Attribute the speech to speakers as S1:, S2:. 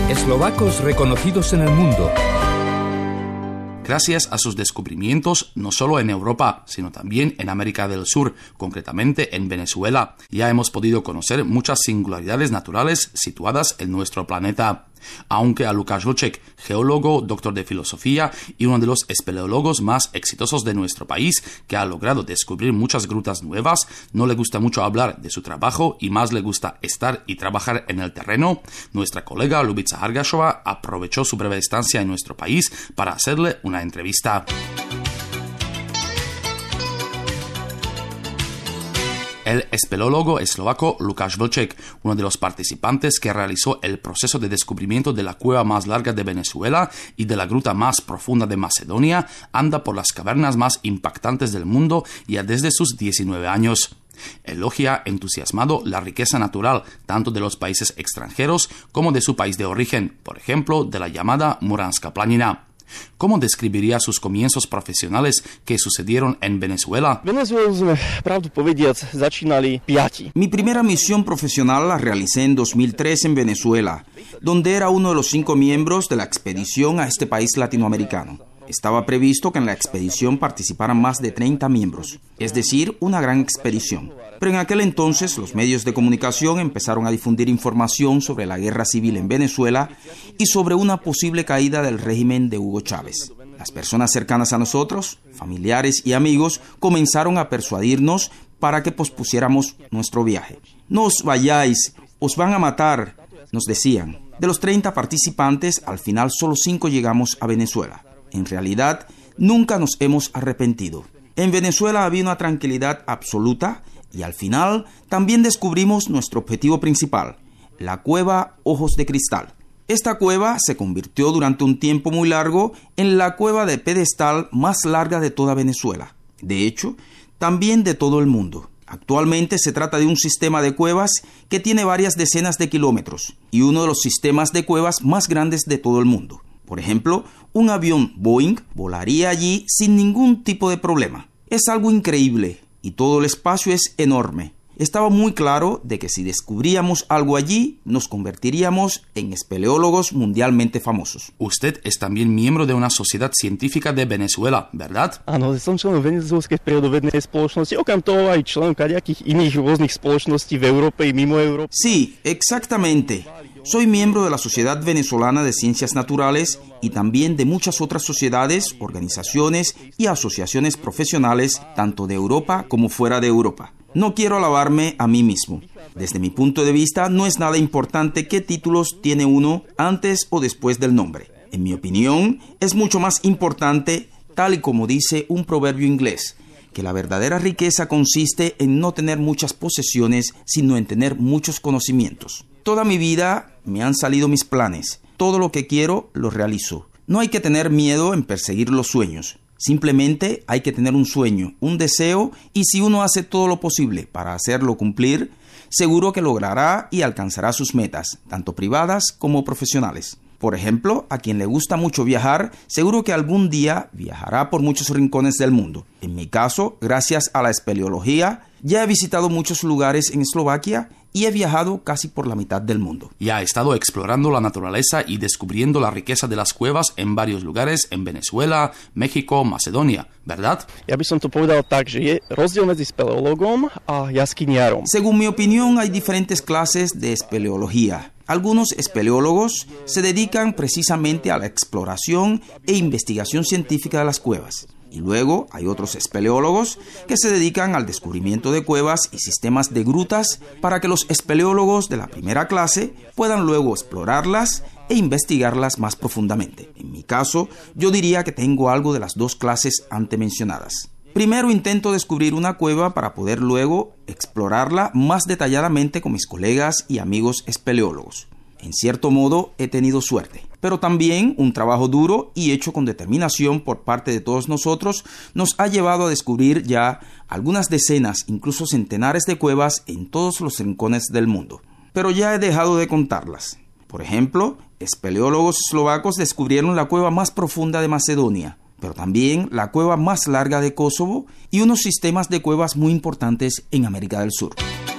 S1: Eslovacos reconocidos en el mundo.
S2: Gracias a sus descubrimientos, no solo en Europa, sino también en América del Sur, concretamente en Venezuela, ya hemos podido conocer muchas singularidades naturales situadas en nuestro planeta. Aunque a Lukáš Vlček, geólogo, doctor de filosofía y uno de los espeleólogos más exitosos de nuestro país, que ha logrado descubrir muchas grutas nuevas, no le gusta mucho hablar de su trabajo y más le gusta estar y trabajar en el terreno, nuestra colega Ljubica Argašová aprovechó su breve estancia en nuestro país para hacerle una entrevista. El espeleólogo eslovaco Lukáš Vlček, uno de los participantes que realizó el proceso de descubrimiento de la cueva más larga de Venezuela y de la gruta más profunda de Macedonia, anda por las cavernas más impactantes del mundo ya desde sus 19 años. Elogia entusiasmado la riqueza natural tanto de los países extranjeros como de su país de origen, por ejemplo, de la llamada Muranska planina. ¿Cómo describiría sus comienzos profesionales que sucedieron en Venezuela?
S3: Mi primera misión profesional la realicé en 2003 en Venezuela, donde era uno de los 5 miembros de la expedición a este país latinoamericano. Estaba previsto que en la expedición participaran más de 30 miembros, es decir, una gran expedición. Pero en aquel entonces los medios de comunicación empezaron a difundir información sobre la guerra civil en Venezuela y sobre una posible caída del régimen de Hugo Chávez. Las personas cercanas a nosotros, familiares y amigos, comenzaron a persuadirnos para que pospusiéramos nuestro viaje. «No os vayáis, os van a matar», nos decían. De los 30 participantes, al final solo 5 llegamos a Venezuela. En realidad, nunca nos hemos arrepentido. En Venezuela había una tranquilidad absoluta y al final también descubrimos nuestro objetivo principal, la cueva Ojos de Cristal. Esta cueva se convirtió durante un tiempo muy largo en la cueva de pedestal más larga de toda Venezuela. De hecho, también de todo el mundo. Actualmente se trata de un sistema de cuevas que tiene varias decenas de kilómetros y uno de los sistemas de cuevas más grandes de todo el mundo. Por ejemplo, un avión Boeing volaría allí sin ningún tipo de problema. Es algo increíble y todo el espacio es enorme. Estaba muy claro de que si descubríamos algo allí, nos convertiríamos en espeleólogos mundialmente famosos.
S2: Usted es también miembro de una sociedad científica de Venezuela, ¿verdad?
S4: Áno, som členom venezuelskej prírodovednej spoločnosti, okrem toho aj členom kadejakých iných rôznych spoločností v Európe i mimo Európy.
S3: Sí, exactamente. Soy miembro de la Sociedad Venezolana de Ciencias Naturales y también de muchas otras sociedades, organizaciones y asociaciones profesionales, tanto de Europa como fuera de Europa. No quiero alabarme a mí mismo. Desde mi punto de vista, no es nada importante qué títulos tiene uno antes o después del nombre. En mi opinión, es mucho más importante, tal y como dice un proverbio inglés, que la verdadera riqueza consiste en no tener muchas posesiones, sino en tener muchos conocimientos. Toda mi vida me han salido mis planes. Todo lo que quiero, lo realizo. No hay que tener miedo en perseguir los sueños. Simplemente hay que tener un sueño, un deseo, y si uno hace todo lo posible para hacerlo cumplir, seguro que logrará y alcanzará sus metas, tanto privadas como profesionales. Por ejemplo, a quien le gusta mucho viajar, seguro que algún día viajará por muchos rincones del mundo. En mi caso, gracias a la espeleología, ya he visitado muchos lugares en Eslovaquia y he viajado casi por la mitad del mundo.
S2: Ya ha estado explorando la naturaleza y descubriendo la riqueza de las cuevas en varios lugares en Venezuela, México, Macedonia, ¿verdad?
S4: Ja by som to povedal tak, že je rozdiel medzi speleologom a jaskyniarom.
S3: Según mi opinión, hay diferentes clases de espeleología. Algunos espeleólogos se dedican precisamente a la exploración e investigación científica de las cuevas. Y luego hay otros espeleólogos que se dedican al descubrimiento de cuevas y sistemas de grutas para que los espeleólogos de la primera clase puedan luego explorarlas e investigarlas más profundamente. En mi caso, yo diría que tengo algo de las dos clases antemencionadas. Primero intento descubrir una cueva para poder luego explorarla más detalladamente con mis colegas y amigos espeleólogos. En cierto modo he tenido suerte, pero también un trabajo duro y hecho con determinación por parte de todos nosotros nos ha llevado a descubrir ya algunas decenas, incluso centenares de cuevas en todos los rincones del mundo. Pero ya he dejado de contarlas. Por ejemplo, espeleólogos eslovacos descubrieron la cueva más profunda de Macedonia, pero también la cueva más larga de Kosovo y unos sistemas de cuevas muy importantes en América del Sur.